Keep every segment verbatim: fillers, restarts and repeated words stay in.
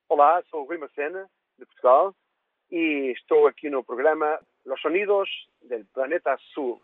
Olá, sou o Rui Macena, de Portugal, e estou aqui no programa Los Sonidos del Planeta Azul.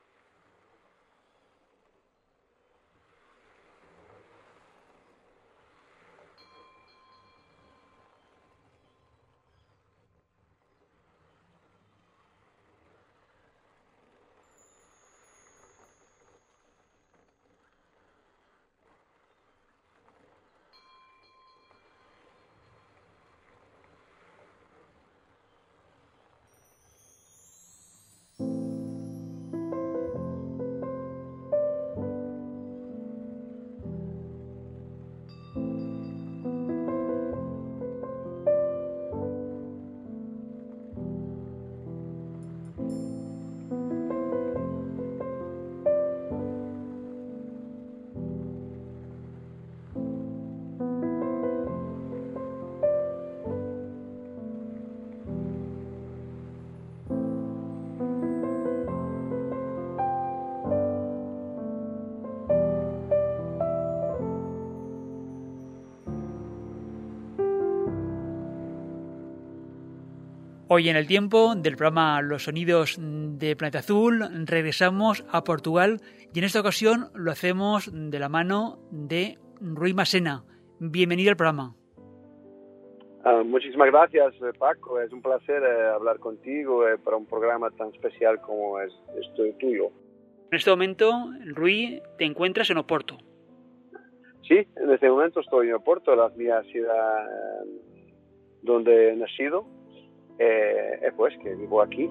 Hoy en el tiempo del programa Los Sonidos de Planeta Azul regresamos a Portugal y en esta ocasión lo hacemos de la mano de Rui Macena. Bienvenido al programa. Uh, muchísimas gracias, Paco. Es un placer eh, hablar contigo eh, para un programa tan especial como es este tuyo. En este momento, Rui, te encuentras en Oporto. Sí, en este momento estoy en Oporto, la mi ciudad eh, donde he nacido. Eh, eh, pues que vivo aquí.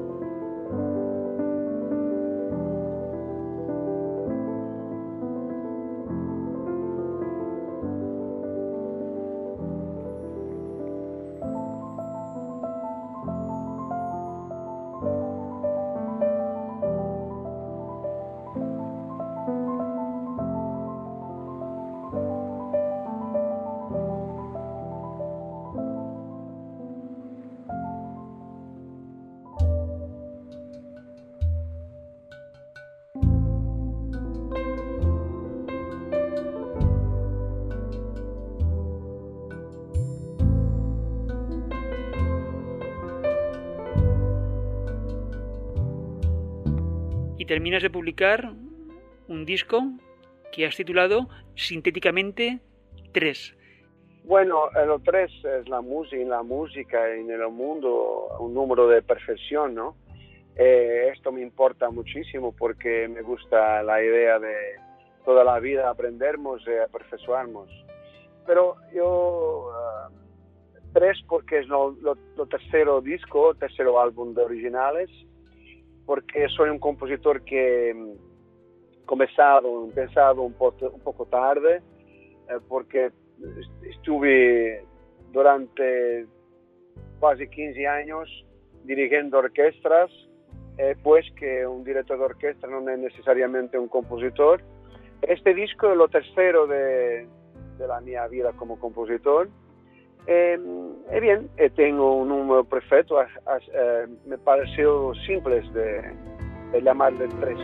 Terminas de publicar un disco que has titulado sintéticamente Tres. Bueno, el tres es la música, en la música y en el mundo un número de perfección, ¿no? Eh, esto me importa muchísimo porque me gusta la idea de toda la vida aprendernos y perfeccionarnos. Pero yo, uh, tres porque es lo, lo, lo tercero disco, tercero álbum de originales, porque soy un compositor que he comenzado, empezado un poco, un poco tarde, eh, porque estuve durante casi quince años dirigiendo orquestas, eh, pues que un director de orquesta no es necesariamente un compositor. Este disco es lo tercero de, de la mía vida como compositor. Eh, eh bien, eh, tengo un número perfecto, eh, eh, me pareció simple de, de llamarle tres.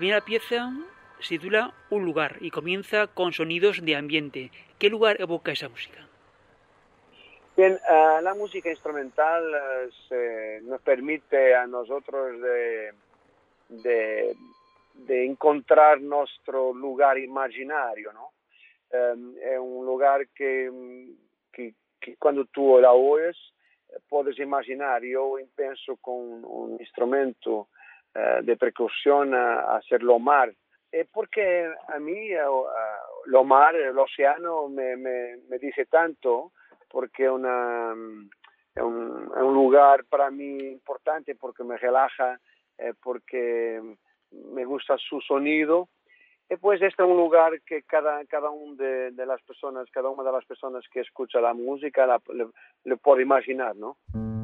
primera pieza se titula Un lugar y comienza con sonidos de ambiente. ¿Qué lugar evoca esa música? Bien, uh, la música instrumental uh, se, nos permite a nosotros de, de, de encontrar nuestro lugar imaginario, ¿no? Um, es un lugar que, que, que cuando tú la oyes puedes imaginar. Yo pienso con un instrumento uh, de percusión a, a hacer lo mar. Eh, porque a mí uh, lo mar, el océano me, me, me dice tanto, porque es, una, es, un, es un lugar para mí importante, porque me relaja, eh, porque me gusta su sonido. Y pues este es un lugar que cada, cada una de, de las personas, cada una de las personas que escucha la música la, le, le puede imaginar, ¿no?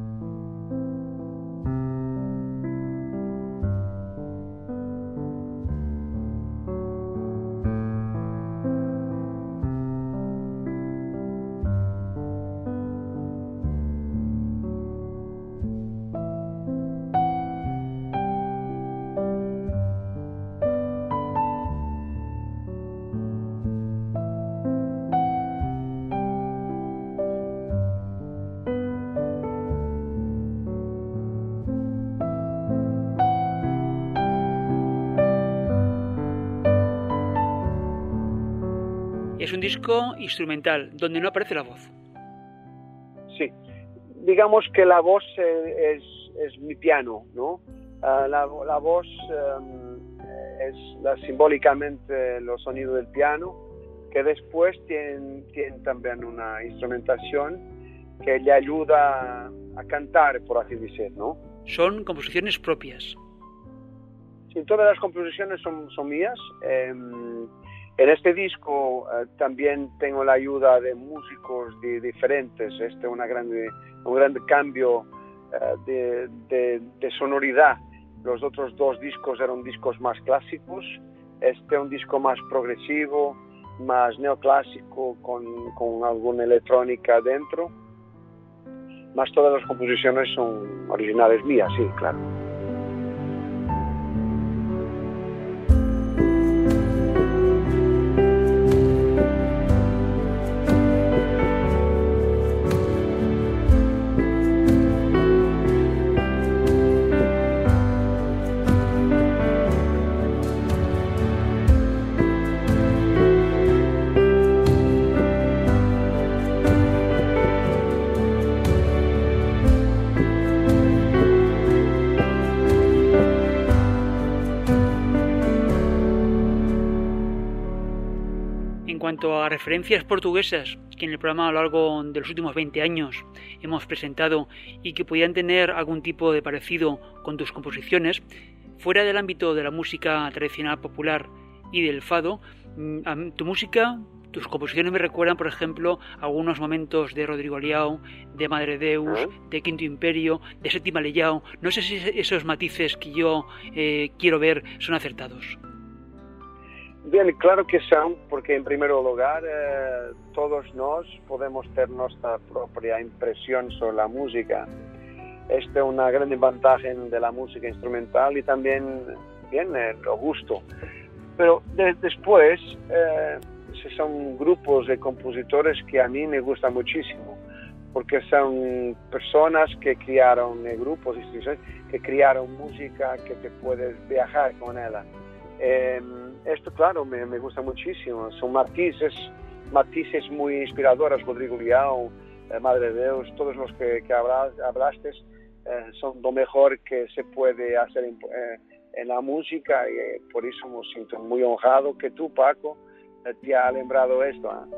Es un disco instrumental, donde no aparece la voz. Sí, digamos que la voz es, es mi piano, ¿no? Uh, la, la voz um, es la, simbólicamente los sonidos del piano, que después tiene, tiene también una instrumentación que le ayuda a, a cantar, por así decir, ¿no? Son composiciones propias. Sí, todas las composiciones son, son mías. Eh, En este disco uh, también tengo la ayuda de músicos de, diferentes. Este es una grande, un gran cambio uh, de, de, de sonoridad. Los otros dos discos eran discos más clásicos. Este es un disco más progresivo, más neoclásico, con, con alguna electrónica dentro. Más todas las composiciones son originales mías, sí, claro. En cuanto a referencias portuguesas que en el programa a lo largo de los últimos veinte años hemos presentado y que podían tener algún tipo de parecido con tus composiciones, fuera del ámbito de la música tradicional popular y del fado, tu música, tus composiciones me recuerdan, por ejemplo, algunos momentos de Rodrigo Leão, de Madre Deus, ¿Eh? de Quinto Imperio, de Sétima Leão. No sé si esos matices que yo eh, quiero ver son acertados. Bien, claro que son, porque en primer lugar eh, todos nos podemos tener nuestra propia impresión sobre la música. Esta es una gran ventaja de la música instrumental y también bien eh, lo gusto. Pero de, después eh, son grupos de compositores que a mí me gustan muchísimo, porque son personas que crearon eh, grupos, instituciones que crearon música que te puedes viajar con ella. Eh, esto, claro, me, me gusta muchísimo. Son matices, matices muy inspiradores. Rodrigo Leão, eh, Madre Deus, todos los que, que hablas, hablaste eh, son lo mejor que se puede hacer en, eh, en la música, y eh, por eso me siento muy honrado que tú, Paco, eh, te ha lembrado esto. ¿eh?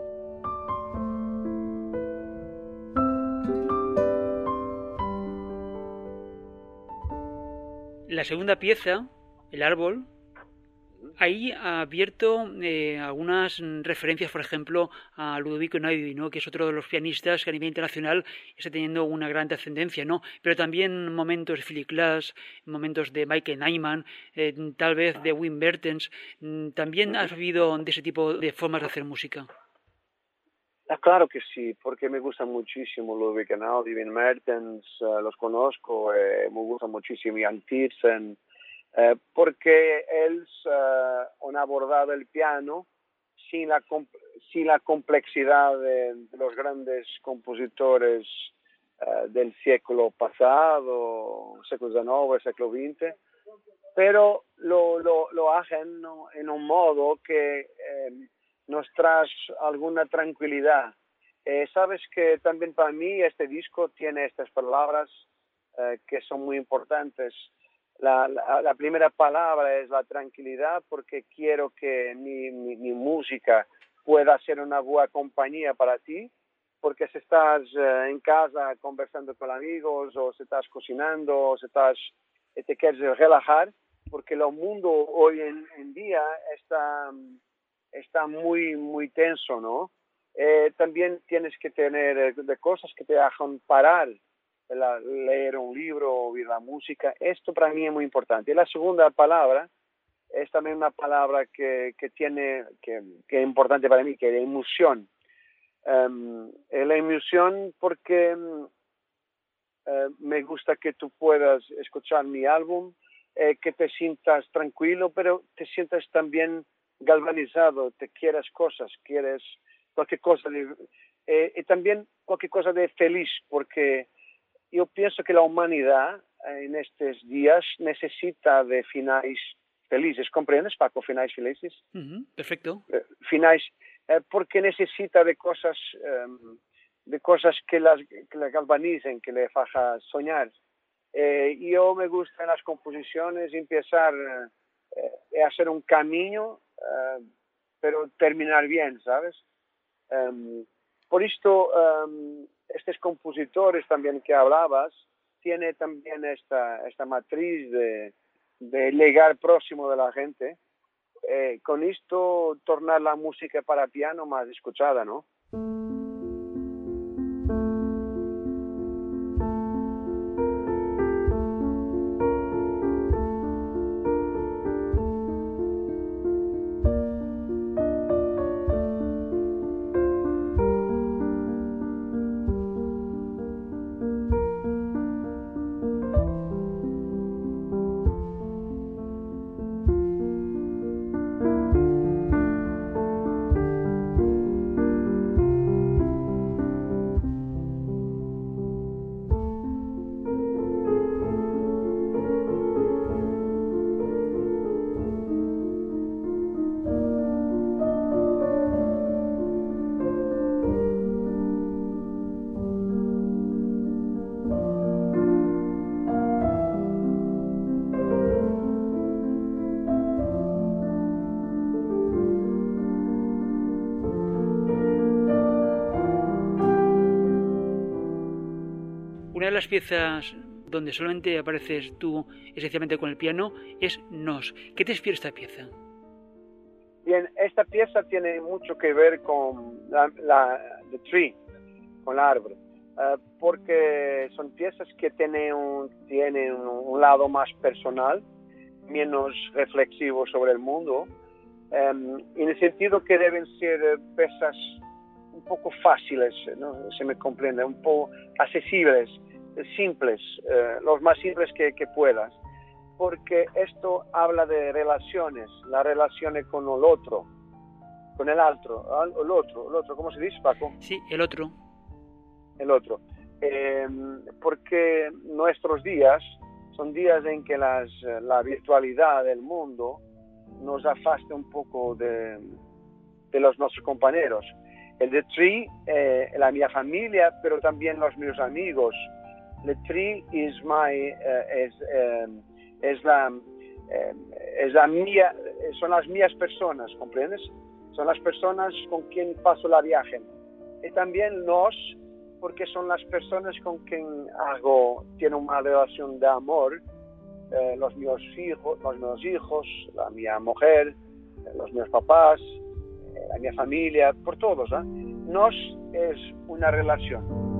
La segunda pieza, El árbol, ahí ha abierto eh, algunas referencias, por ejemplo, a Ludovico Einaudi, ¿no? Que es otro de los pianistas que a nivel internacional está teniendo una gran trascendencia, ¿no? Pero también momentos de Philip Glass, momentos de Michael Nyman, eh, tal vez de Wim Bertens. ¿También has vivido de ese tipo de formas de hacer música? Ah, claro que sí, porque me gusta muchísimo Ludovico Einaudi, Wim Bertens, uh, los conozco, eh, me gusta muchísimo Jan Tiersen. eh, porque ellos eh, han abordado el piano sin la, sin la complejidad de, de los grandes compositores eh, del siglo pasado, siglo diecinueve, siglo veinte, pero lo, lo, lo hacen, ¿no?, en un modo que eh, nos trae alguna tranquilidad. Eh, sabes que también para mí este disco tiene estas palabras eh, que son muy importantes. La, la, la primera palabra es la tranquilidad, porque quiero que mi, mi, mi música pueda ser una buena compañía para ti, porque si estás eh, en casa conversando con amigos, o si estás cocinando, o si estás, eh, te quieres relajar, porque el mundo hoy en, en día está, está muy, muy tenso, ¿no? Eh, también tienes que tener eh, de cosas que te hagan parar, la, leer un libro, oír la música. Esto para mí es muy importante. Y la segunda palabra es también una palabra que, que tiene, que, que es importante para mí, que es emoción. Um, la emoción porque um, uh, me gusta que tú puedas escuchar mi álbum, eh, que te sientas tranquilo, pero te sientas también galvanizado, te quieras cosas, quieres cualquier cosa de, eh, y también cualquier cosa de feliz, porque yo pienso que la humanidad eh, en estos días necesita de finales felices. ¿Comprendes, Paco? Finales felices. Uh-huh. Perfecto. Eh, finales, eh, porque necesita de cosas, eh, de cosas que las que le galvanicen, que le hagan soñar. Eh, yo me gusta en las composiciones empezar eh, a hacer un camino, eh, pero terminar bien, ¿sabes? Um, por esto, um, estos compositores también que hablabas, tiene también esta, esta matriz de, de llegar próximo de la gente. Eh, con esto, tornar la música para piano más escuchada, ¿no? Una de las piezas donde solamente apareces tú esencialmente con el piano es Nos. ¿Qué te inspira esta pieza? Bien, esta pieza tiene mucho que ver con la, la the tree, con el árbol, uh, porque son piezas que tienen un, tienen un lado más personal, menos reflexivo sobre el mundo, um, en el sentido que deben ser piezas un poco fáciles, ¿no? Se me comprende, un poco accesibles, simples, uh, los más simples que, que puedas, porque esto habla de relaciones, las relaciones con el otro, con el otro, el otro, el otro, ¿cómo se dice, Paco? Sí, el otro. El otro. Eh, porque nuestros días son días en que las, la virtualidad del mundo nos afasta un poco de, de los nuestros compañeros. El de Tree, eh, la mi familia, pero también los mis amigos. The Tree is my, uh, is, um, es la, eh, es la mía, son las mías personas, ¿comprendes? Son las personas con quien paso la viaje. Y también nos, porque son las personas con quien hago, tiene una relación de amor, eh, los míos hijos, los míos hijos, la mía mujer, eh, los míos papás, eh, la mía familia, por todos, ¿eh? Nos es una relación.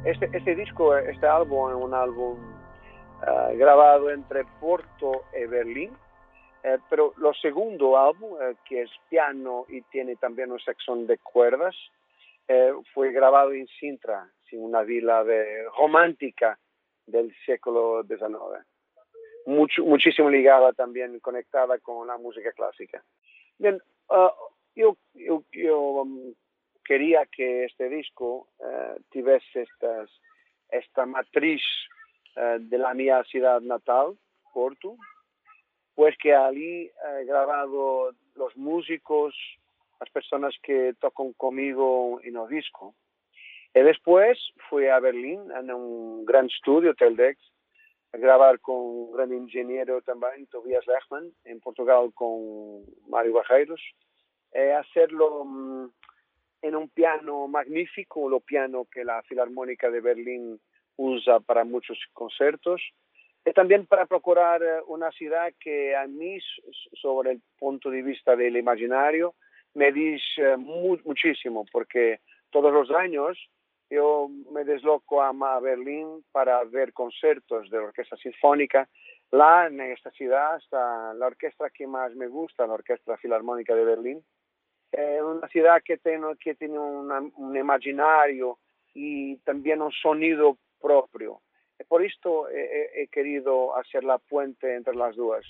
este, este disco, este álbum es un álbum uh, grabado entre Porto y Berlín, uh, pero lo segundo álbum, uh, que es piano y tiene también una sección de cuerdas, uh, fue grabado en Sintra, una villa de, romántica del siglo diecinueve. Mucho, muchísimo ligada también, conectada con la música clásica. Bien, uh, yo, yo, yo um, quería que este disco uh, tuviese estas, esta matriz uh, de la mía ciudad natal, Porto, pues que allí he grabado los músicos, las personas que tocan conmigo en el disco. Y después fui a Berlín, en un gran estudio, Teldex, a grabar con un gran ingeniero también, Tobias Lechman, en Portugal con Mario Barreiros, eh, hacerlo um, en un piano magnífico, lo piano que la Filarmónica de Berlín usa para muchos conciertos, y también para procurar una ciudad que a mí, sobre el punto de vista del imaginario, me dice mu muchísimo, porque todos los años yo me desloco a Berlín para ver conciertos de la Orquesta Sinfónica. Lá, en esta ciudad, está la orquesta que más me gusta, la Orquesta Filarmónica de Berlín. Es una ciudad que tiene, que tiene una, un imaginario y también un sonido propio. Por esto he, he querido hacer la puente entre las dos.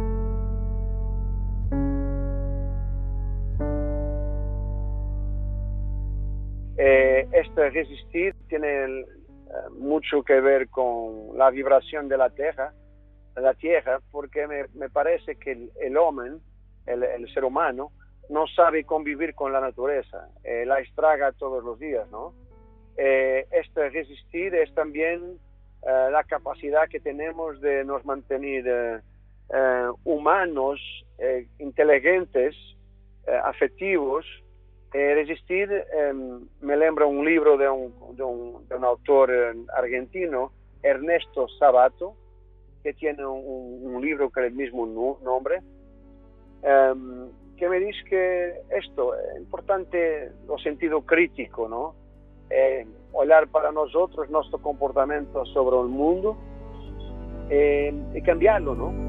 Eh, este resistir tiene eh, mucho que ver con la vibración de la tierra, de la tierra, porque me, me parece que el, el hombre, el, el ser humano, no sabe convivir con la naturaleza, eh, la estraga todos los días, ¿no? Eh, este resistir es también eh, la capacidad que tenemos de nos mantener eh, eh, humanos, eh, inteligentes, eh, afectivos. Eh, resistir, eh, me lembra un libro de un, de un, de un autor eh, argentino, Ernesto Sabato, que tiene un, un libro con el mismo nombre, eh, que me dice que esto es importante, el sentido crítico, ¿no? Eh, olhar para nosotros, nuestro comportamiento sobre el mundo eh, y cambiarlo, ¿no?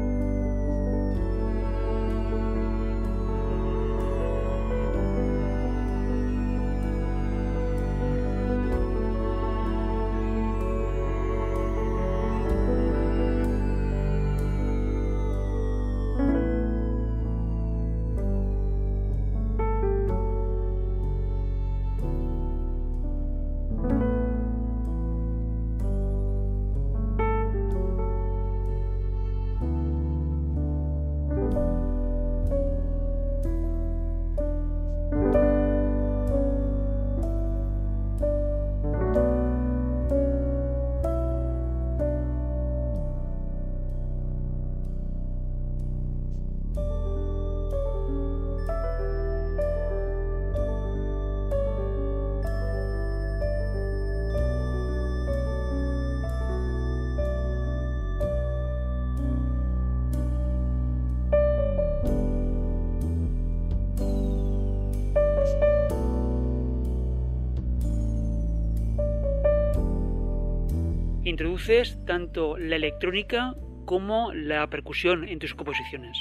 Introduces tanto la electrónica como la percusión en tus composiciones.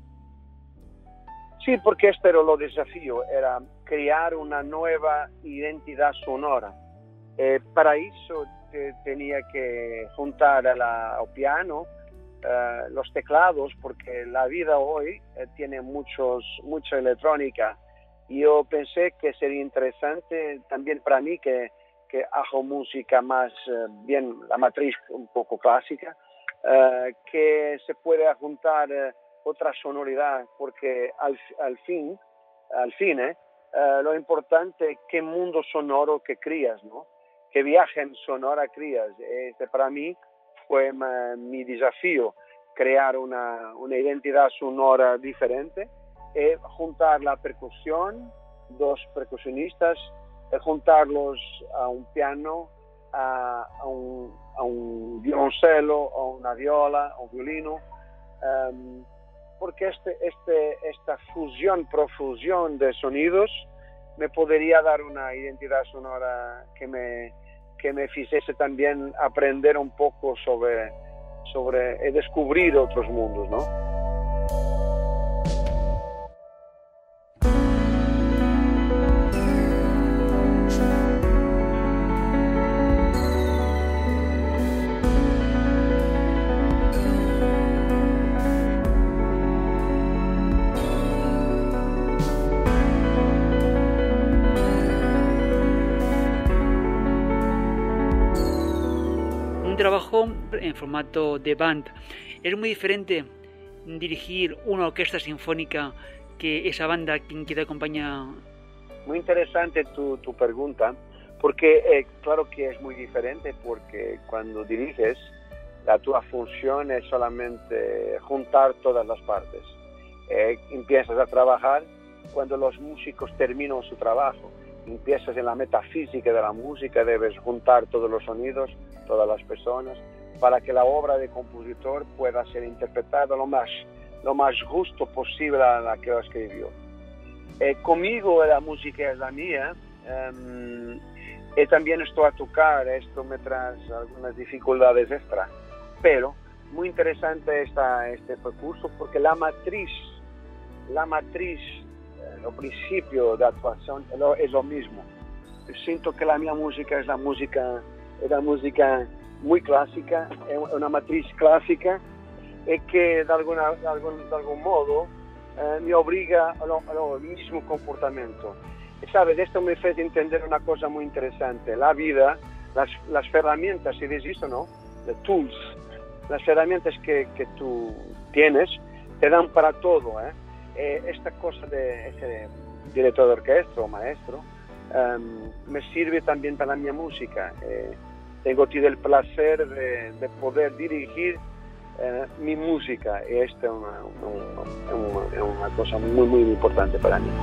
Sí, porque este era el desafío, era crear una nueva identidad sonora. Eh, para eso te, tenía que juntar a la, al piano, eh, los teclados, porque la vida hoy eh, tiene muchos, mucha electrónica. Y yo pensé que sería interesante también para mí que que hago música más eh, bien, la matriz un poco clásica, eh, que se puede juntar eh, otra sonoridad, porque al, al fin, al fin eh, eh, lo importante es qué mundo sonoro que crías, ¿no? Qué viaje en sonora crías. Este para mí fue ma, mi desafío, crear una, una identidad sonora diferente y juntar la percusión, dos percusionistas, juntarlos a un piano, a, a, un, a un violoncelo, a una viola, a un violino, um, porque este, este, esta fusión, profusión de sonidos me podría dar una identidad sonora que me, que me hiciese también aprender un poco sobre, sobre eh, descubrir otros mundos, ¿no? Trabajo en formato de band. Es muy diferente dirigir una orquesta sinfónica que esa banda quien te acompaña. Muy interesante tu, tu pregunta, porque eh, claro que es muy diferente, porque cuando diriges, la tu función es solamente juntar todas las partes. Eh, empiezas a trabajar cuando los músicos terminan su trabajo. Empiezas en la metafísica de la música, debes juntar todos los sonidos, todas las personas, para que la obra de compositor pueda ser interpretada lo más, lo más justo posible a la que lo escribió. Eh, conmigo la música es la mía, um, y también estoy a tocar, esto me trae algunas dificultades extra, pero muy interesante esta, este percurso, porque la matriz, la matriz, el principio de actuación es lo, es lo mismo. Yo siento que la mía música es la música, es la música muy clásica, es una matriz clásica y que de, alguna, de, algún, de algún modo eh, me obliga a lo, a lo mismo comportamiento. Y sabes, esto me hace entender una cosa muy interesante. La vida, las, las herramientas, si existen, ¿no? The tools, las herramientas que, que tú tienes te dan para todo, ¿eh? Eh, esta cosa de ese director de orquesta o maestro um, me sirve también para mi música. Eh, tengo tenido el placer de, de poder dirigir eh, mi música y esta es una, una, una, una cosa muy muy importante para mí.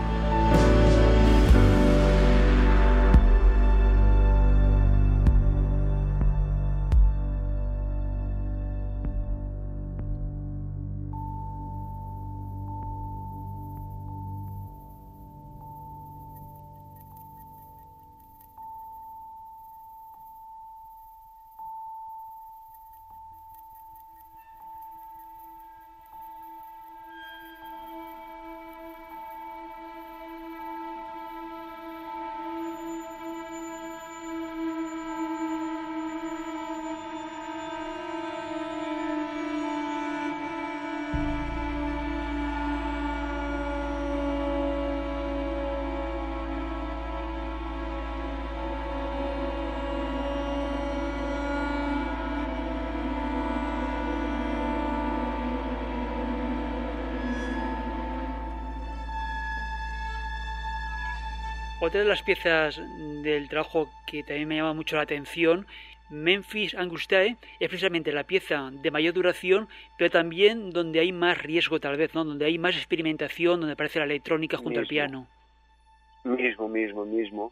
Otra de las piezas del trabajo que también me llama mucho la atención, Memphis Angustiae, es precisamente la pieza de mayor duración, pero también donde hay más riesgo tal vez, ¿no? Donde hay más experimentación, donde aparece la electrónica junto mismo, al piano. Mismo, mismo, mismo.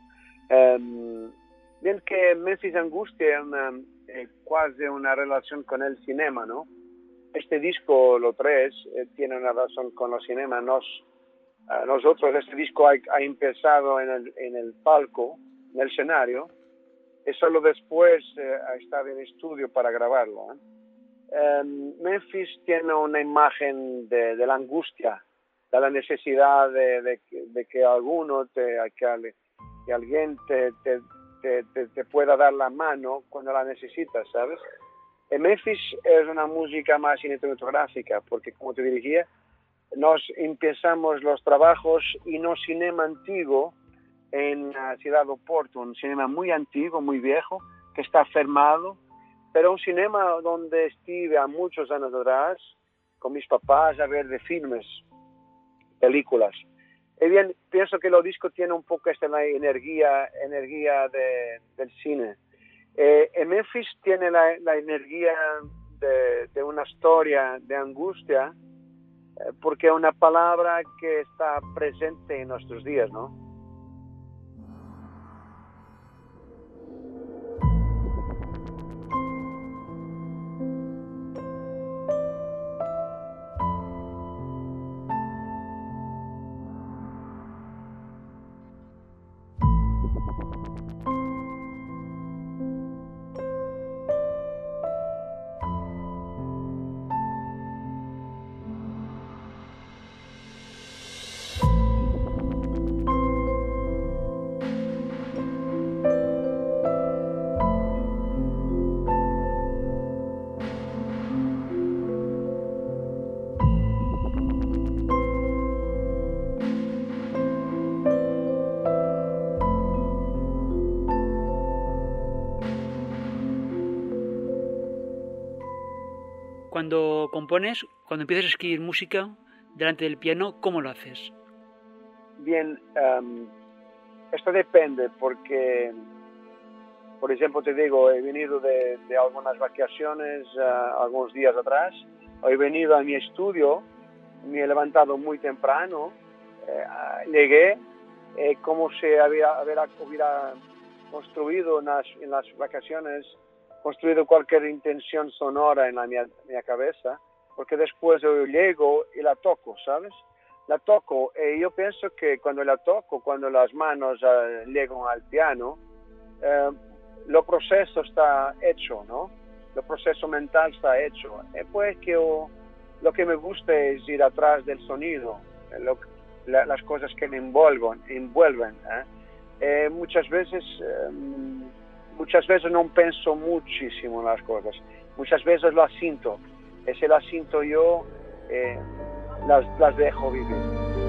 Um, bien que Memphis Angustiae es una, eh, casi una relación con el cinema, ¿no? Este disco, lo tres, eh, tiene una relación con el cinema. Nos Uh, nosotros, este disco ha, ha empezado en el, en el palco, en el escenario, y solo después eh, ha estado en estudio para grabarlo. ¿eh? Um, Memphis tiene una imagen de, de la angustia, de la necesidad de, de, de que alguno, te, que, que alguien te, te, te, te, te pueda dar la mano cuando la necesitas, ¿sabes? Y Memphis es una música más cinematográfica, porque como te dirigía, nos empezamos los trabajos en un cinema antiguo en la ciudad de Oporto, un cinema muy antiguo, muy viejo, que está fermado, pero un cinema donde estuve a muchos años atrás con mis papás a ver de filmes, películas. Y bien, pienso que el disco tiene un poco esta energía, energía de, del cine. Eh, en Memphis tiene la, la energía de, de una historia de angustia, porque es una palabra que está presente en nuestros días, ¿no? Cuando compones, cuando empiezas a escribir música delante del piano, ¿cómo lo haces? Bien, um, esto depende porque, por ejemplo, te digo, he venido de, de algunas vacaciones uh, algunos días atrás, he venido a mi estudio, me he levantado muy temprano, eh, llegué, eh, como se había, hubiera, hubiera construido en las, en las vacaciones, construido cualquier intención sonora en la mi, mi cabeza, porque después yo llego y la toco, ¿sabes? La toco, y yo pienso que cuando la toco, cuando las manos uh, llegan al piano, uh, el proceso está hecho, ¿no? El proceso mental está hecho. Y pues que yo, lo que me gusta es ir atrás del sonido, lo, la, las cosas que me envuelven. envuelven ¿eh? Eh, muchas veces, eh, muchas veces no pienso muchísimo en las cosas. Muchas veces las siento. Y si las siento yo, eh, las, las dejo vivir.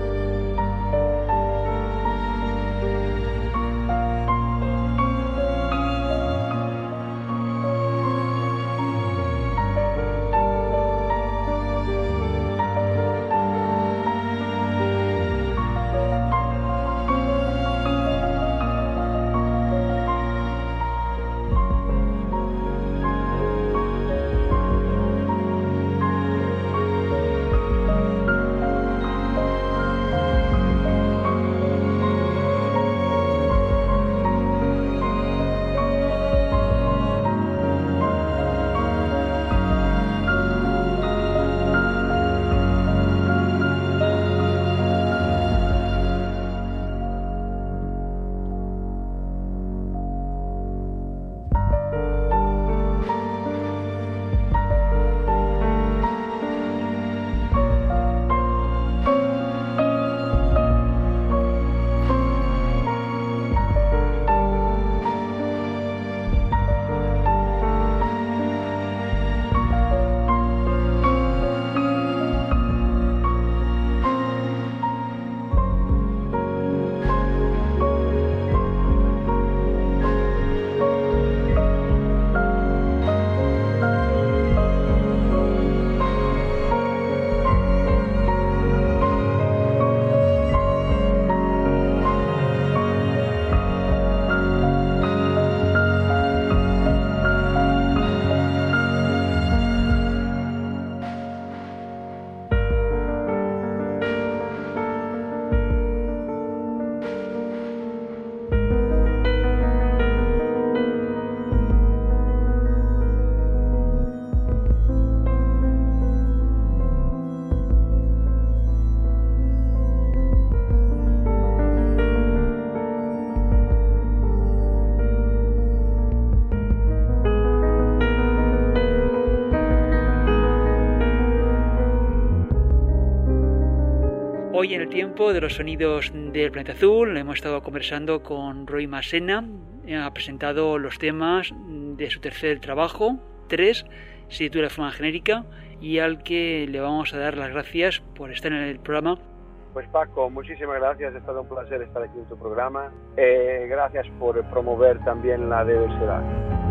Hoy en el tiempo de los sonidos del planeta azul hemos estado conversando con Roi Masena. Ha presentado los temas de su tercer trabajo, tres, se titula de forma genérica, y al que le vamos a dar las gracias por estar en el programa. Pues Paco, muchísimas gracias, ha estado un placer estar aquí en tu programa. Eh, gracias por promover también la diversidad.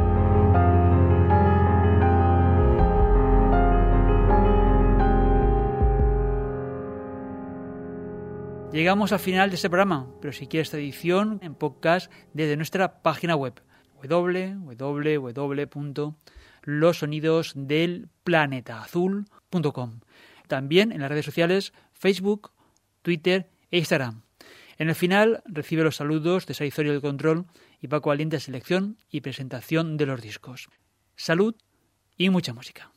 Llegamos al final de este programa, pero si quieres esta edición en podcast desde nuestra página web doble u doble u doble u punto los sonidos del planeta azul punto com. También en las redes sociales Facebook, Twitter e Instagram. En el final recibe los saludos de Sara Izorio del control y Paco Valiente, selección y presentación de los discos. Salud y mucha música.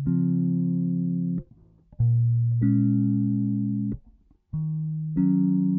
Thank you.